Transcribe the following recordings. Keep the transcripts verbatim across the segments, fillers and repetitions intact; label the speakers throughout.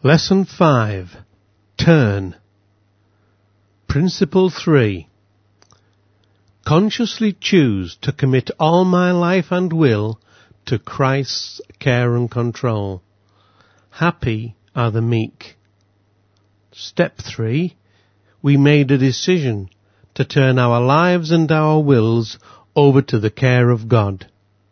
Speaker 1: Lesson five. Turn. Principle three. Consciously choose to commit all my life and will to Christ's care and control. Happy are the meek. Step three. We made a decision to turn our lives and our wills over to the care of God.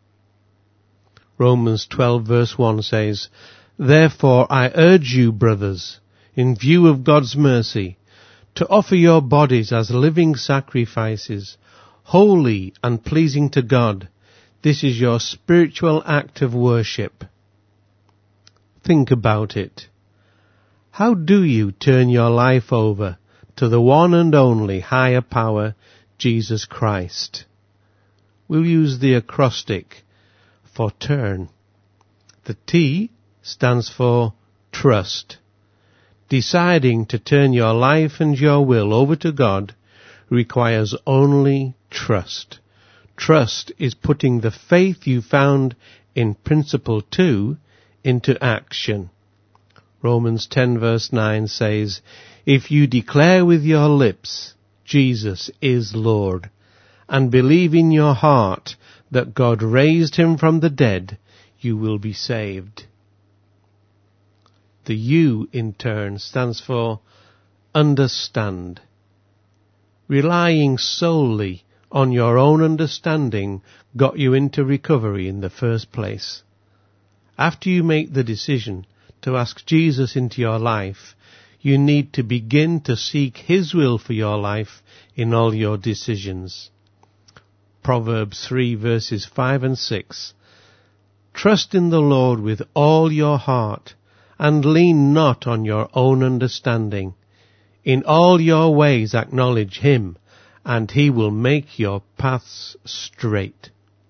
Speaker 1: Romans twelve verse one says, Therefore I urge you, brothers, in view of God's mercy, to offer your bodies as living sacrifices, holy and pleasing to God. This is your spiritual act of worship. Think about it. How do you turn your life over to the one and only higher power, Jesus Christ? We'll use the acrostic for turn. The T stands for trust. Deciding to turn your life and your will over to God requires only trust. Trust is putting the faith you found in principle two into action. Romans ten verse nine says, If you declare with your lips, Jesus is Lord, and believe in your heart that God raised him from the dead, you will be saved. The U in turn stands for understand. Relying solely on your own understanding got you into recovery in the first place. After you make the decision to ask Jesus into your life, you need to begin to seek his will for your life in all your decisions. Proverbs three verses five and six. Trust in the Lord with all your heart, and lean not on your own understanding. In all your ways acknowledge him, and he will make your paths straight.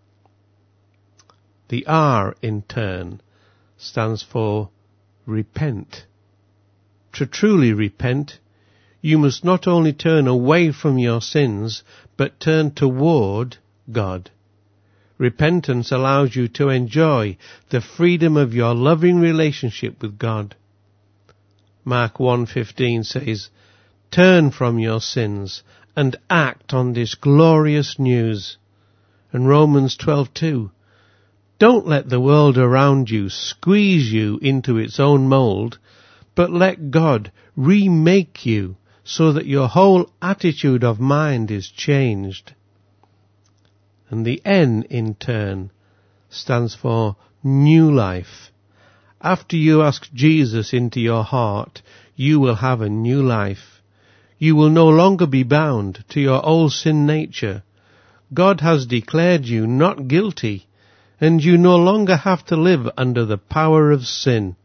Speaker 1: The R in turn stands for repent. To truly repent, you must not only turn away from your sins, but turn toward God. Repentance allows you to enjoy the freedom of your loving relationship with God. Mark one fifteen says, Turn from your sins and act on this glorious news. And Romans twelve two, Don't let the world around you squeeze you into its own mould, but let God remake you so that your whole attitude of mind is changed. And the N in turn stands for new life. After you ask Jesus into your heart, you will have a new life. You will no longer be bound to your old sin nature. God has declared you not guilty, and you no longer have to live under the power of sin.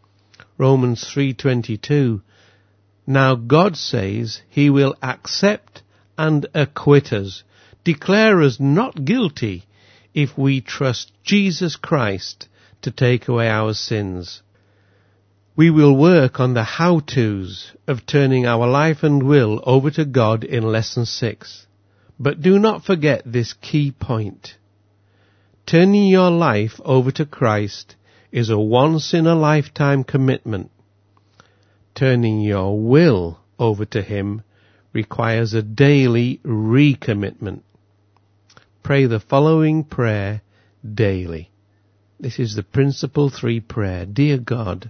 Speaker 1: Romans three twenty-two. Now God says he will accept and acquit us, declare us not guilty, if we trust Jesus Christ to take away our sins. We will work on the how-tos of turning our life and will over to God in Lesson six. But do not forget this key point. Turning your life over to Christ is a once-in-a-lifetime commitment. Turning your will over to him requires a daily recommitment. Pray the following prayer daily. This is the Principle three prayer. Dear God,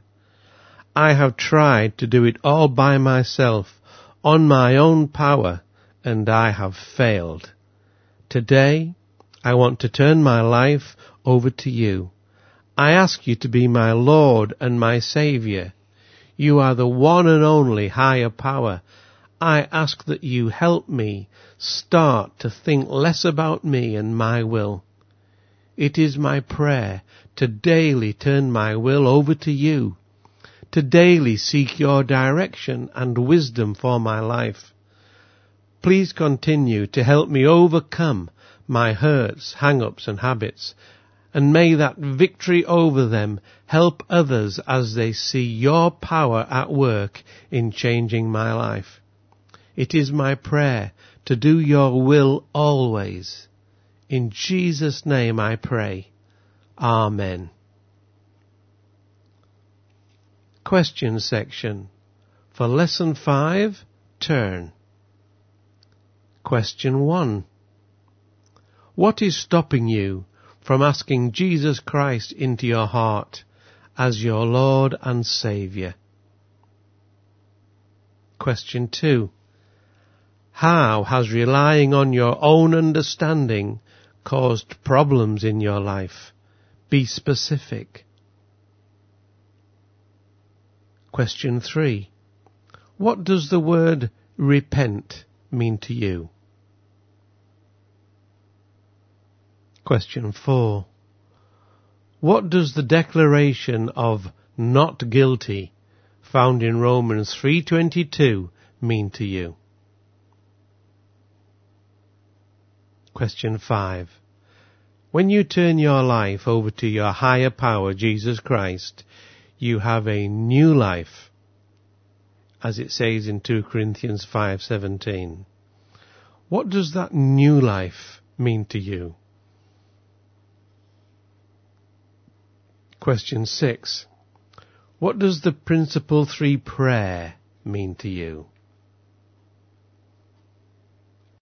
Speaker 1: I have tried to do it all by myself, on my own power, and I have failed. Today, I want to turn my life over to you. I ask you to be my Lord and my Saviour. You are the one and only higher power. I ask that you help me start to think less about me and my will. It is my prayer to daily turn my will over to you, to daily seek your direction and wisdom for my life. Please continue to help me overcome my hurts, hang-ups and habits, and may that victory over them help others as they see your power at work in changing my life. It is my prayer to do your will always. In Jesus' name I pray. Amen. question section. For lesson five, turn. Question one. What is stopping you from asking Jesus Christ into your heart as your Lord and Saviour? Question two. How has relying on your own understanding caused problems in your life? Be specific. Question three. What does the word repent mean to you? Question four. What does the declaration of not guilty found in Romans three twenty-two mean to you? Question five. When you turn your life over to your higher power, Jesus Christ, you have a new life, as it says in two Corinthians five seventeen. What does that new life mean to you? Question six. What does the Principle three prayer mean to you?